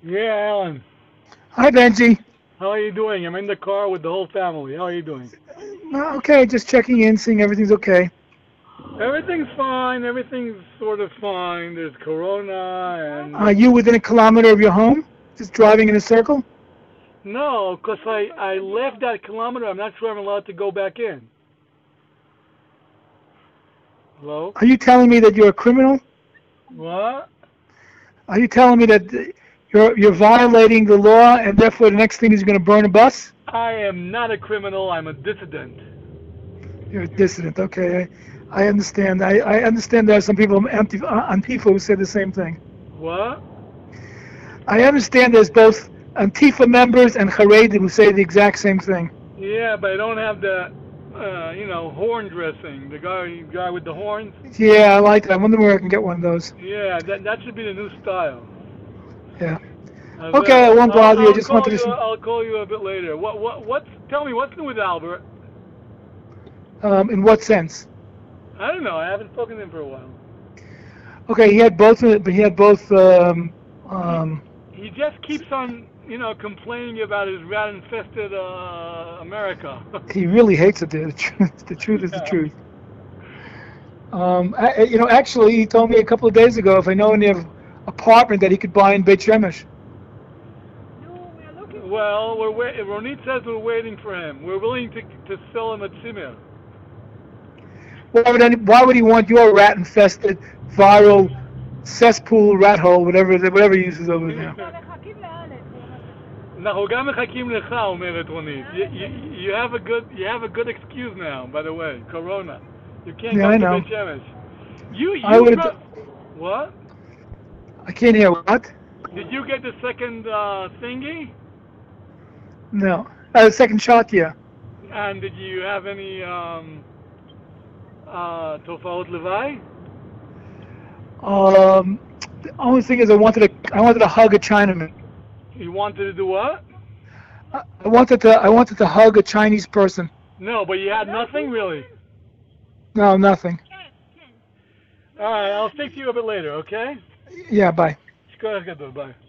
Yeah, Alan. Hi, Benji. How are you doing? I'm in the car with the whole family. How are you doing? Okay, just checking in, seeing everything's okay. Everything's fine. Everything's sort of fine. There's Corona Are and you within a kilometer of your home? Just driving in a circle? no, 'cause I left that kilometer. I'm not sure I'm allowed to go back in. Hello? Are you telling me that you're a criminal? What? Are you telling me that you're violating the law and therefore the next thing is you're going to burn a bus? I am not a criminal. I'm a dissident. You're a dissident. Okay, I understand. I understand there are some people on Antifa who said the same thing. What? I understand there's both Antifa members and Haredim who say the exact same thing. Yeah, but I don't have the, horn dressing. The guy with the horns. Yeah, I like that. I wonder where I can get one of those. Yeah, that should be the new style. Yeah. Okay, I Well, won't bother you. I just wanted to. I'll call you a bit later. What's? Tell me what's new with Albert? In what sense? I don't know. I haven't spoken to him for a while. Okay, he had both, but he had both. He just keeps on, complaining about his rat-infested America. He really hates it. The truth. The truth is the Yeah. truth. Actually, he told me a couple of days ago if I know any apartment that he could buy in Beit Shemesh. Well, we're Ronit says we're waiting for him. We're willing to sell him a tzimmer. Why would he want your rat-infested, viral cesspool, rat hole, whatever he uses over there? אנחנו גם מחכים לך, אומרת רונית. You have a good excuse now, by the way, Corona. You can't Yeah, go I to know. Beit Shemesh. You I would. what? I can't hear what? Did you get the second thingy? No. Second shot, yeah. And did you have any תופעות לוואי? The only thing is, I wanted to hug a Chinaman. You wanted to do what? I wanted to hug a Chinese person. No, but you had nothing really. No, nothing. All right, I'll speak to you a bit later, okay? Yeah, bye. Shkoyach gadol, bye.